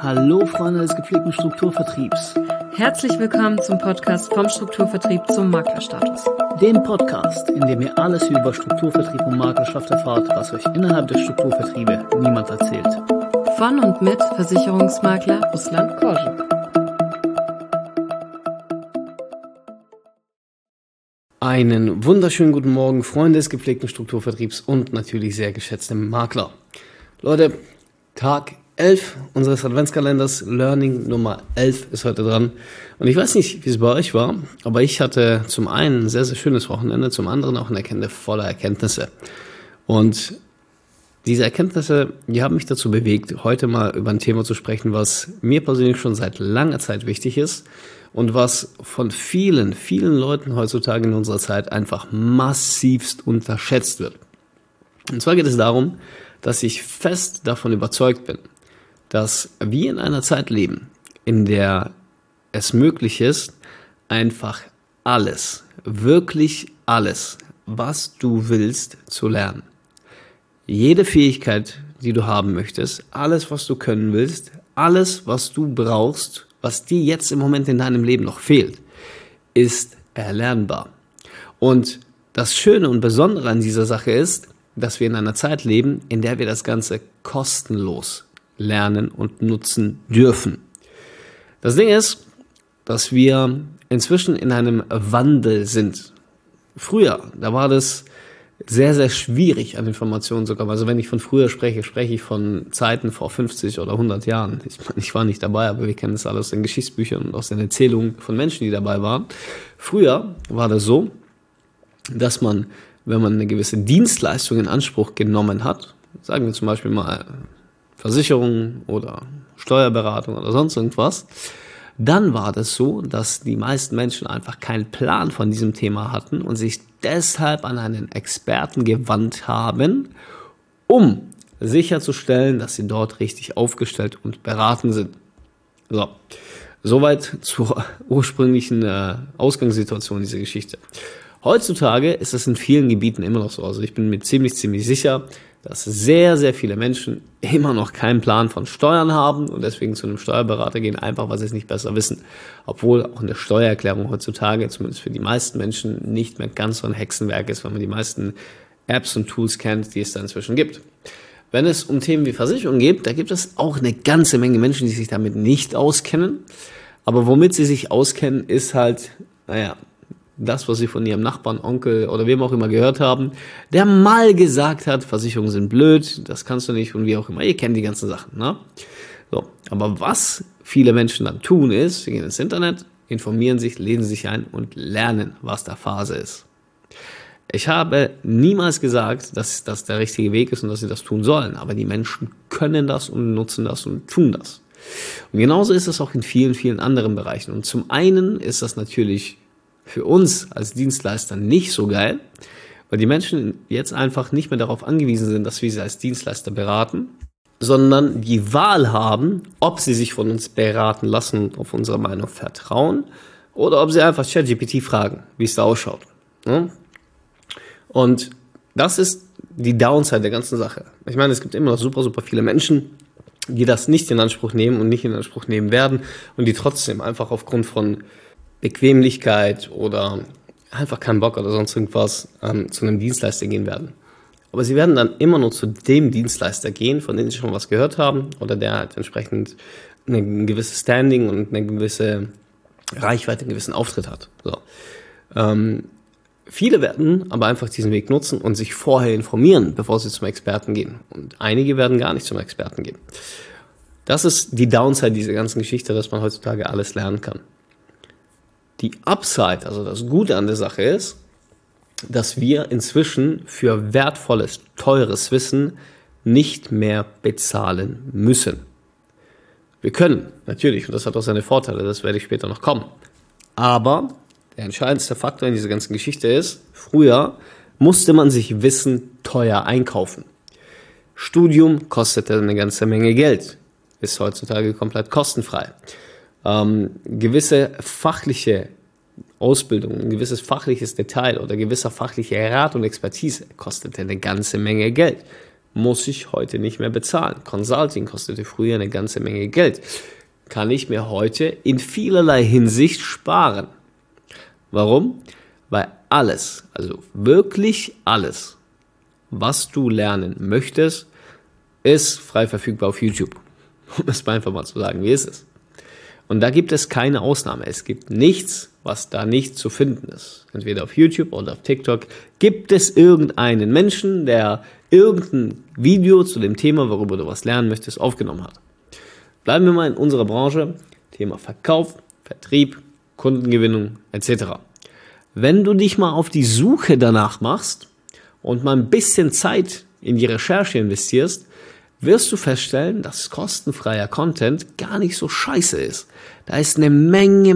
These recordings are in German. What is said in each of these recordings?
Hallo Freunde des gepflegten Strukturvertriebs. Herzlich willkommen zum Podcast vom Strukturvertrieb zum Maklerstatus. Dem Podcast, in dem ihr alles über Strukturvertrieb und Maklerschaft erfahrt, was euch innerhalb der Strukturvertriebe niemand erzählt. Von und mit Versicherungsmakler Ruslan Korschek. Einen wunderschönen guten Morgen, Freunde des gepflegten Strukturvertriebs und natürlich sehr geschätzte Makler. Leute, Tag 11 unseres Adventskalenders, Learning Nummer 11 ist heute dran. Und ich weiß nicht, wie es bei euch war, aber ich hatte zum einen ein sehr, sehr schönes Wochenende, zum anderen auch ein Wochenende voller Erkenntnisse. Und diese Erkenntnisse, die haben mich dazu bewegt, heute mal über ein Thema zu sprechen, was mir persönlich schon seit langer Zeit wichtig ist und was von vielen, vielen Leuten heutzutage in unserer Zeit einfach massivst unterschätzt wird. Und zwar geht es darum, dass ich fest davon überzeugt bin, dass wir in einer Zeit leben, in der es möglich ist, einfach alles, wirklich alles, was du willst, zu lernen. Jede Fähigkeit, die du haben möchtest, alles, was du können willst, alles, was du brauchst, was dir jetzt im Moment in deinem Leben noch fehlt, ist erlernbar. Und das Schöne und Besondere an dieser Sache ist, dass wir in einer Zeit leben, in der wir das Ganze kostenlos lernen und nutzen dürfen. Das Ding ist, dass wir inzwischen in einem Wandel sind. Früher, da war das sehr, sehr schwierig an Informationen zu kommen. Also wenn ich von früher spreche, spreche ich von Zeiten vor 50 oder 100 Jahren. Ich war nicht dabei, aber wir kennen es alle aus den Geschichtsbüchern und aus den Erzählungen von Menschen, die dabei waren. Früher war das so, dass man, wenn man eine gewisse Dienstleistung in Anspruch genommen hat, sagen wir zum Beispiel mal Versicherung oder Steuerberatung oder sonst irgendwas, dann war das so, dass die meisten Menschen einfach keinen Plan von diesem Thema hatten und sich deshalb an einen Experten gewandt haben, um sicherzustellen, dass sie dort richtig aufgestellt und beraten sind. So, soweit zur ursprünglichen Ausgangssituation dieser Geschichte. Heutzutage ist es in vielen Gebieten immer noch so. Also ich bin mir ziemlich sicher, dass sehr, sehr viele Menschen immer noch keinen Plan von Steuern haben und deswegen zu einem Steuerberater gehen, einfach weil sie es nicht besser wissen. Obwohl auch eine Steuererklärung heutzutage, zumindest für die meisten Menschen, nicht mehr ganz so ein Hexenwerk ist, weil man die meisten Apps und Tools kennt, die es da inzwischen gibt. Wenn es um Themen wie Versicherung geht, da gibt es auch eine ganze Menge Menschen, die sich damit nicht auskennen. Aber womit sie sich auskennen, ist halt, das, was sie von ihrem Nachbarn, Onkel oder wem auch immer gehört haben, der mal gesagt hat, Versicherungen sind blöd, das kannst du nicht und wie auch immer. Ihr kennt die ganzen Sachen, ne? So, aber was viele Menschen dann tun ist, sie gehen ins Internet, informieren sich, lesen sich ein und lernen, was da Phase ist. Ich habe niemals gesagt, dass das der richtige Weg ist und dass sie das tun sollen, aber die Menschen können das und nutzen das und tun das. Und genauso ist es auch in vielen, vielen anderen Bereichen. Und zum einen ist das natürlich für uns als Dienstleister nicht so geil, weil die Menschen jetzt einfach nicht mehr darauf angewiesen sind, dass wir sie als Dienstleister beraten, sondern die Wahl haben, ob sie sich von uns beraten lassen, auf unsere Meinung vertrauen oder ob sie einfach ChatGPT fragen, wie es da ausschaut. Und das ist die Downside der ganzen Sache. Ich meine, es gibt immer noch super viele Menschen, die das nicht in Anspruch nehmen und nicht in Anspruch nehmen werden und die trotzdem einfach aufgrund von Bequemlichkeit oder einfach keinen Bock oder sonst irgendwas zu einem Dienstleister gehen werden. Aber sie werden dann immer nur zu dem Dienstleister gehen, von dem sie schon was gehört haben oder der halt entsprechend ein gewisses Standing und eine gewisse Reichweite, einen gewissen Auftritt hat. So. Viele werden aber einfach diesen Weg nutzen und sich vorher informieren, bevor sie zum Experten gehen. Und einige werden gar nicht zum Experten gehen. Das ist die Downside dieser ganzen Geschichte, dass man heutzutage alles lernen kann. Die Upside, also das Gute an der Sache ist, dass wir inzwischen für wertvolles, teures Wissen nicht mehr bezahlen müssen. Wir können, natürlich, und das hat auch seine Vorteile, das werde ich später noch kommen. Aber der entscheidendste Faktor in dieser ganzen Geschichte ist, früher musste man sich Wissen teuer einkaufen. Studium kostete eine ganze Menge Geld, ist heutzutage komplett kostenfrei. Gewisse fachliche Ausbildung, ein gewisses fachliches Detail oder gewisser fachlicher Rat und Expertise kostete eine ganze Menge Geld. muss ich heute nicht mehr bezahlen. Consulting kostete früher eine ganze Menge Geld. Kann ich mir heute in vielerlei Hinsicht sparen. Warum? Weil alles, also wirklich alles, was du lernen möchtest, ist frei verfügbar auf YouTube. Um es einfach mal zu sagen, wie es ist. Und da gibt es keine Ausnahme. Es gibt nichts, was da nicht zu finden ist. Entweder auf YouTube oder auf TikTok gibt es irgendeinen Menschen, der irgendein Video zu dem Thema, worüber du was lernen möchtest, aufgenommen hat. Bleiben wir mal in unserer Branche, Thema Verkauf, Vertrieb, Kundengewinnung etc. Wenn du dich mal auf die Suche danach machst und mal ein bisschen Zeit in die Recherche investierst, wirst du feststellen, dass kostenfreier Content gar nicht so scheiße ist. Da ist eine Menge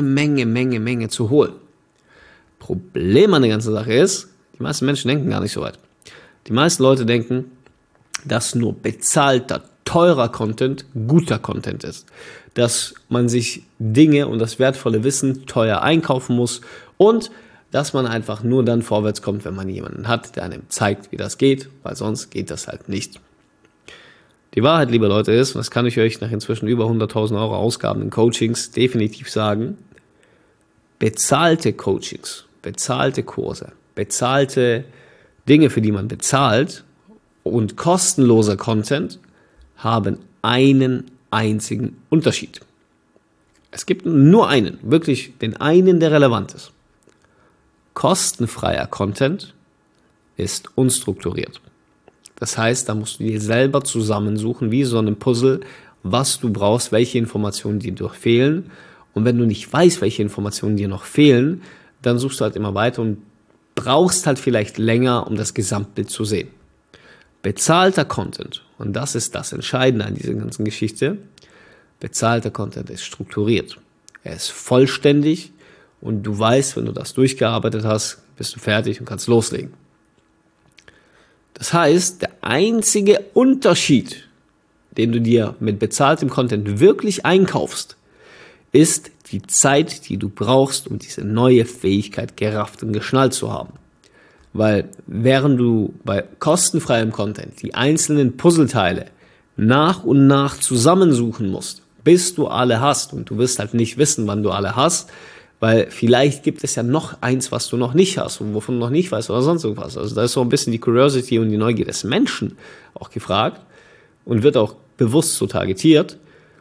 zu holen. Problem an der ganzen Sache ist, die meisten Menschen denken gar nicht so weit. Die meisten Leute denken, dass nur bezahlter, teurer Content guter Content ist. Dass man sich Dinge und das wertvolle Wissen teuer einkaufen muss und dass man einfach nur dann vorwärts kommt, wenn man jemanden hat, der einem zeigt, wie das geht, weil sonst geht das halt nicht. Die Wahrheit, liebe Leute, ist, und das kann ich euch nach inzwischen über 100.000 Euro Ausgaben in Coachings definitiv sagen, bezahlte Coachings, bezahlte Kurse, bezahlte Dinge, für die man bezahlt und kostenloser Content haben einen einzigen Unterschied. Es gibt nur einen, wirklich den einen, der relevant ist. Kostenfreier Content ist unstrukturiert. Das heißt, da musst du dir selber zusammensuchen, wie so ein Puzzle, was du brauchst, welche Informationen dir noch fehlen. Und wenn du nicht weißt, welche Informationen dir noch fehlen, dann suchst du halt immer weiter und brauchst halt vielleicht länger, um das Gesamtbild zu sehen. Bezahlter Content, und das ist das Entscheidende an dieser ganzen Geschichte, bezahlter Content ist strukturiert. Er ist vollständig und du weißt, wenn du das durchgearbeitet hast, bist du fertig und kannst loslegen. Das heißt, der einzige Unterschied, den du dir mit bezahltem Content wirklich einkaufst, ist die Zeit, die du brauchst, um diese neue Fähigkeit gerafft und geschnallt zu haben. Weil während du bei kostenfreiem Content die einzelnen Puzzleteile nach und nach zusammensuchen musst, bis du alle hast, und du wirst halt nicht wissen, wann du alle hast, weil vielleicht gibt es ja noch eins, was du noch nicht hast und wovon du noch nicht weißt oder sonst irgendwas. Also da ist so ein bisschen die Curiosity und die Neugier des Menschen auch gefragt und wird auch bewusst so targetiert.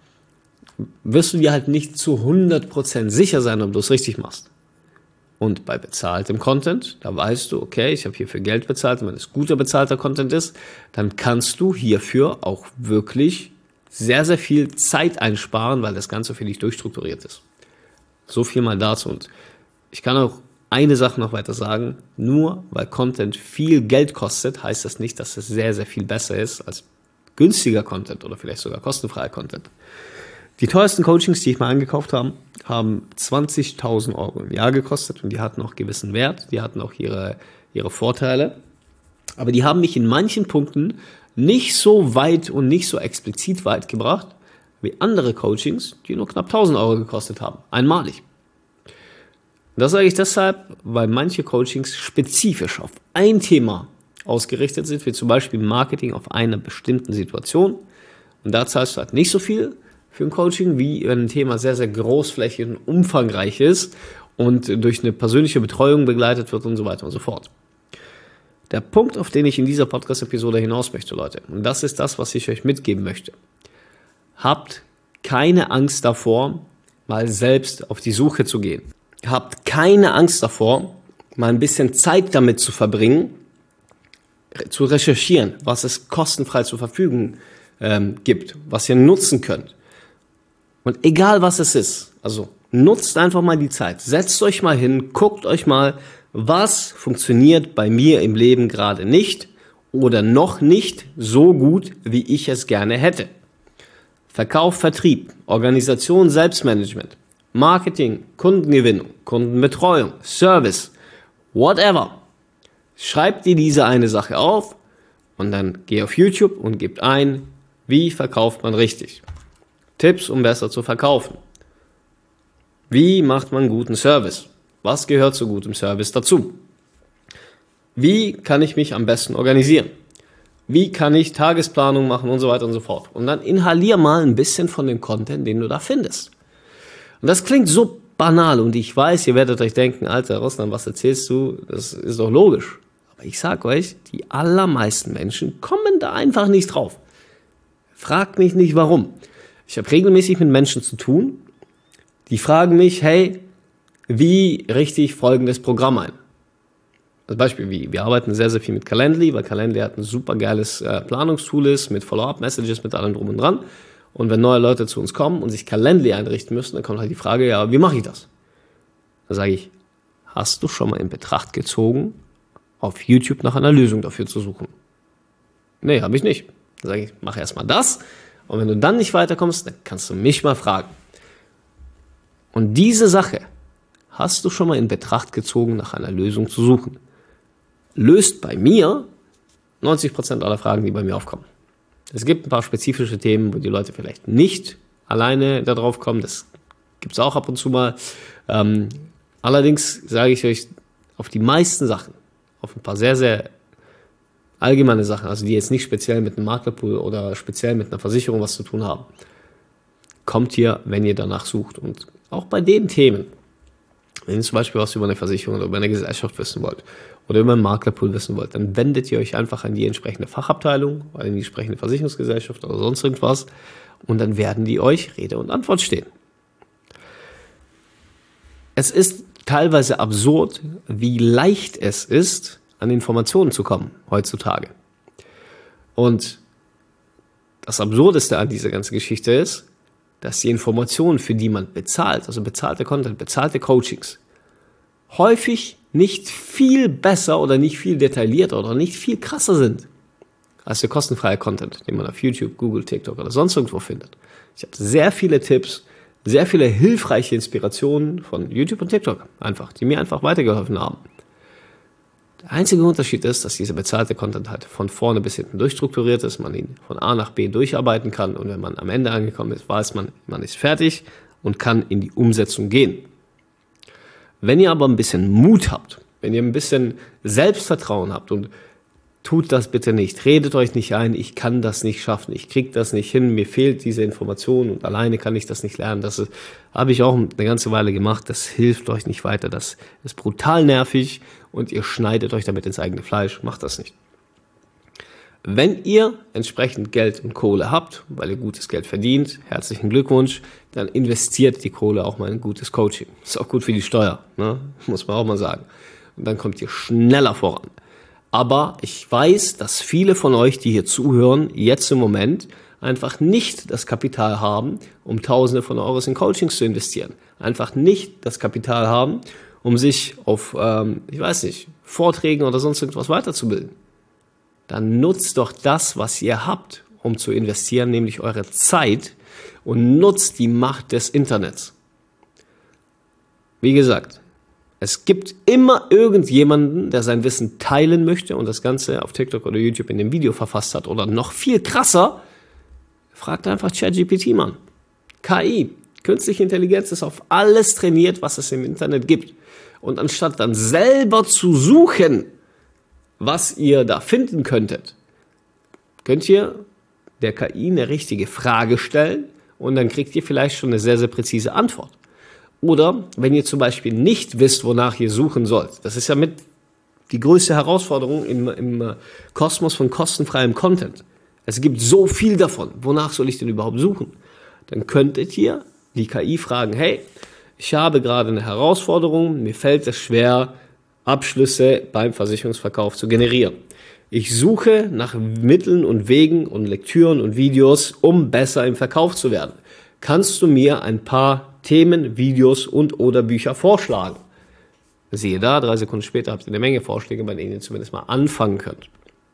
Wirst du dir halt nicht zu 100% sicher sein, ob du es richtig machst. Und bei bezahltem Content, da weißt du, okay, ich habe hierfür Geld bezahlt, und wenn es guter bezahlter Content ist, dann kannst du hierfür auch wirklich sehr, sehr viel Zeit einsparen, weil das Ganze für dich durchstrukturiert ist. So viel mal dazu. Und ich kann auch eine Sache noch weiter sagen. Nur weil Content viel Geld kostet, heißt das nicht, dass es sehr, sehr viel besser ist als günstiger Content oder vielleicht sogar kostenfreier Content. Die teuersten Coachings, die ich mal angekauft habe, haben 20.000 Euro im Jahr gekostet und die hatten auch gewissen Wert, die hatten auch ihre Vorteile. Aber die haben mich in manchen Punkten nicht so weit und nicht so explizit weit gebracht, wie andere Coachings, die nur knapp 1.000 Euro gekostet haben, einmalig. Das sage ich deshalb, weil manche Coachings spezifisch auf ein Thema ausgerichtet sind, wie zum Beispiel Marketing auf einer bestimmten Situation. Und da zahlst du halt nicht so viel für ein Coaching, wie ein Thema sehr, sehr großflächig und umfangreich ist und durch eine persönliche Betreuung begleitet wird und so weiter und so fort. Der Punkt, auf den ich in dieser Podcast-Episode hinaus möchte, Leute, und das ist das, was ich euch mitgeben möchte. Habt keine Angst davor, mal selbst auf die Suche zu gehen. Habt keine Angst davor, mal ein bisschen Zeit damit zu verbringen, zu recherchieren, was es kostenfrei zur Verfügung gibt, was ihr nutzen könnt. Und egal was es ist, also nutzt einfach mal die Zeit, setzt euch mal hin, guckt euch mal, was funktioniert bei mir im Leben gerade nicht oder noch nicht so gut, wie ich es gerne hätte. Verkauf, Vertrieb, Organisation, Selbstmanagement, Marketing, Kundengewinnung, Kundenbetreuung, Service, whatever. Schreib dir diese eine Sache auf und dann geh auf YouTube und gib ein, wie verkauft man richtig. Tipps, um besser zu verkaufen. Wie macht man guten Service? Was gehört zu gutem Service dazu? Wie kann ich mich am besten organisieren? Wie kann ich Tagesplanung machen und so weiter und so fort. Und dann inhalier mal ein bisschen von dem Content, den du da findest. Und das klingt so banal und ich weiß, ihr werdet euch denken, Alter, Russland, was erzählst du? Das ist doch logisch. Aber ich sag euch, die allermeisten Menschen kommen da einfach nicht drauf. Fragt mich nicht, warum. Ich habe regelmäßig mit Menschen zu tun, die fragen mich, hey, wie richte ich folgendes Programm ein? Als Beispiel, wir arbeiten sehr, sehr viel mit Calendly, weil Calendly hat ein super geiles Planungstool ist, mit Follow-up-Messages, mit allem drum und dran. Und wenn neue Leute zu uns kommen und sich Calendly einrichten müssen, dann kommt halt die Frage, ja, wie mache ich das? Dann sage ich, hast du schon mal in Betracht gezogen, auf YouTube nach einer Lösung dafür zu suchen? Nee, habe ich nicht. Dann sage ich, mach erstmal das. Und wenn du dann nicht weiterkommst, dann kannst du mich mal fragen. Und diese Sache hast du schon mal in Betracht gezogen, nach einer Lösung zu suchen. Löst bei mir 90% aller Fragen, die bei mir aufkommen. Es gibt ein paar spezifische Themen, wo die Leute vielleicht nicht alleine da drauf kommen. Das gibt es auch ab und zu mal. Allerdings sage ich euch, auf die meisten Sachen, auf ein paar sehr, sehr allgemeine Sachen, also die jetzt nicht speziell mit einem Maklerpool oder speziell mit einer Versicherung was zu tun haben, kommt ihr, wenn ihr danach sucht. Und auch bei den Themen, wenn ihr zum Beispiel was über eine Versicherung oder über eine Gesellschaft wissen wollt oder über einen Maklerpool wissen wollt, dann wendet ihr euch einfach an die entsprechende Fachabteilung oder an die entsprechende Versicherungsgesellschaft oder sonst irgendwas und dann werden die euch Rede und Antwort stehen. Es ist teilweise absurd, wie leicht es ist, an Informationen zu kommen heutzutage. Und das Absurdeste an dieser ganzen Geschichte ist, dass die Informationen, für die man bezahlt, also bezahlte Content, bezahlte Coachings, häufig nicht viel besser oder nicht viel detaillierter oder nicht viel krasser sind als der kostenfreie Content, den man auf YouTube, Google, TikTok oder sonst irgendwo findet. Ich habe sehr viele Tipps, sehr viele hilfreiche Inspirationen von YouTube und TikTok einfach, die mir einfach weitergeholfen haben. Der einzige Unterschied ist, dass dieser bezahlte Content halt von vorne bis hinten durchstrukturiert ist, man ihn von A nach B durcharbeiten kann und wenn man am Ende angekommen ist, weiß man, man ist fertig und kann in die Umsetzung gehen. Wenn ihr aber ein bisschen Mut habt, wenn ihr ein bisschen Selbstvertrauen habt und tut das bitte nicht, redet euch nicht ein, ich kann das nicht schaffen, ich kriege das nicht hin, mir fehlt diese Information und alleine kann ich das nicht lernen. Das habe ich auch eine ganze Weile gemacht, das hilft euch nicht weiter, das ist brutal nervig und ihr schneidet euch damit ins eigene Fleisch, macht das nicht. Wenn ihr entsprechend Geld und Kohle habt, weil ihr gutes Geld verdient, herzlichen Glückwunsch, dann investiert die Kohle auch mal in gutes Coaching. Ist auch gut für die Steuer, ne? Muss man auch mal sagen. Und dann kommt ihr schneller voran. Aber ich weiß, dass viele von euch, die hier zuhören, jetzt im Moment einfach nicht das Kapital haben, um Tausende von Euros in Coachings zu investieren. Einfach nicht das Kapital haben, um sich auf, Vorträgen oder sonst irgendwas weiterzubilden. Dann nutzt doch das, was ihr habt, um zu investieren, nämlich eure Zeit und nutzt die Macht des Internets. Wie gesagt, es gibt immer irgendjemanden, der sein Wissen teilen möchte und das Ganze auf TikTok oder YouTube in dem Video verfasst hat. Oder noch viel krasser, fragt einfach ChatGPT, Mann. KI, künstliche Intelligenz ist auf alles trainiert, was es im Internet gibt. Und anstatt dann selber zu suchen, was ihr da finden könntet, könnt ihr der KI eine richtige Frage stellen und dann kriegt ihr vielleicht schon eine sehr, sehr präzise Antwort. Oder wenn ihr zum Beispiel nicht wisst, wonach ihr suchen sollt, das ist ja mit die größte Herausforderung im Kosmos von kostenfreiem Content. Es gibt so viel davon, wonach soll ich denn überhaupt suchen? Dann könntet ihr die KI fragen, hey, ich habe gerade eine Herausforderung, mir fällt es schwer, Abschlüsse beim Versicherungsverkauf zu generieren. Ich suche nach Mitteln und Wegen und Lektüren und Videos, um besser im Verkauf zu werden. Kannst du mir ein paar Themen, Videos und oder Bücher vorschlagen? Siehe da, 3 Sekunden später habt ihr eine Menge Vorschläge, bei denen ihr zumindest mal anfangen könnt.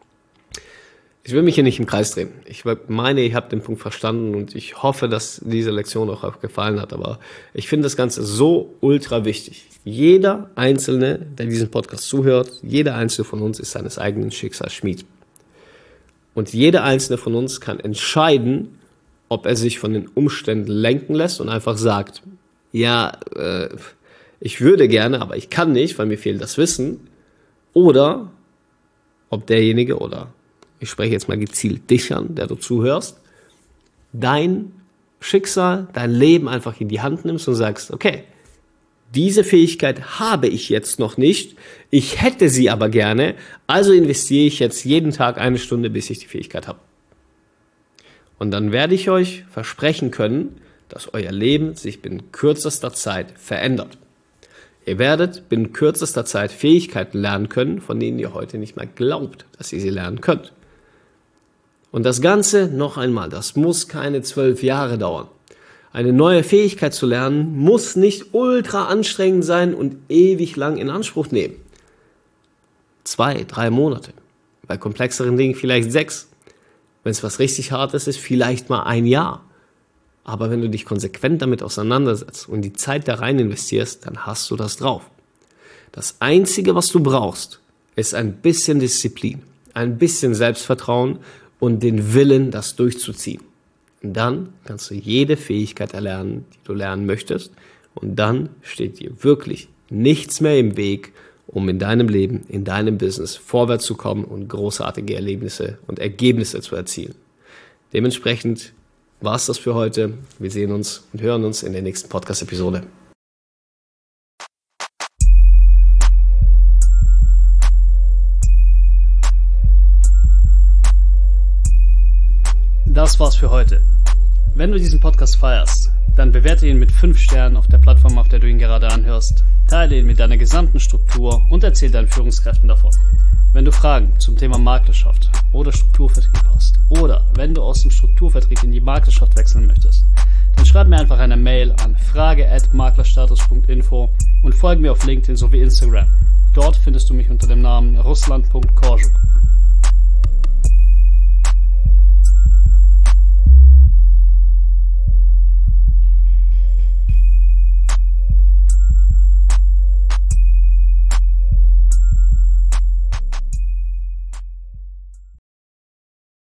Ich will mich hier nicht im Kreis drehen. Ich meine, ihr habt den Punkt verstanden und ich hoffe, dass diese Lektion auch gefallen hat. Aber ich finde das Ganze so ultra wichtig. Jeder Einzelne, der diesen Podcast zuhört, jeder Einzelne von uns ist seines eigenen Schicksals Schmied. Und jeder Einzelne von uns kann entscheiden, ob er sich von den Umständen lenken lässt und einfach sagt, ja, ich würde gerne, aber ich kann nicht, weil mir fehlt das Wissen. Oder ob derjenige oder ich spreche jetzt mal gezielt dich an, der du zuhörst, dein Schicksal, dein Leben einfach in die Hand nimmst und sagst, okay, diese Fähigkeit habe ich jetzt noch nicht, ich hätte sie aber gerne, also investiere ich jetzt jeden Tag 1 Stunde, bis ich die Fähigkeit habe. Und dann werde ich euch versprechen können, dass euer Leben sich binnen kürzester Zeit verändert. Ihr werdet binnen kürzester Zeit Fähigkeiten lernen können, von denen ihr heute nicht mehr glaubt, dass ihr sie lernen könnt. Und das Ganze noch einmal, das muss keine 12 Jahre dauern. Eine neue Fähigkeit zu lernen, muss nicht ultra anstrengend sein und ewig lang in Anspruch nehmen. 2, 3 Monate. Bei komplexeren Dingen vielleicht 6. Wenn es was richtig Hartes ist, vielleicht mal 1 Jahr. Aber wenn du dich konsequent damit auseinandersetzt und die Zeit da rein investierst, dann hast du das drauf. Das Einzige, was du brauchst, ist ein bisschen Disziplin, ein bisschen Selbstvertrauen und den Willen, das durchzuziehen. Und dann kannst du jede Fähigkeit erlernen, die du lernen möchtest. Und dann steht dir wirklich nichts mehr im Weg, um in deinem Leben, in deinem Business vorwärts zu kommen und großartige Erlebnisse und Ergebnisse zu erzielen. Dementsprechend war es das für heute. Wir sehen uns und hören uns in der nächsten Podcast-Episode. Das war's für heute. Wenn du diesen Podcast feierst, dann bewerte ihn mit 5 Sternen auf der Plattform, auf der du ihn gerade anhörst, teile ihn mit deiner gesamten Struktur und erzähl deinen Führungskräften davon. Wenn du Fragen zum Thema Maklerschaft oder Strukturvertrieb hast oder wenn du aus dem Strukturvertrieb in die Maklerschaft wechseln möchtest, dann schreib mir einfach eine Mail an frage@maklerstatus.info und folge mir auf LinkedIn sowie Instagram. Dort findest du mich unter dem Namen Ruslan.Korjuk.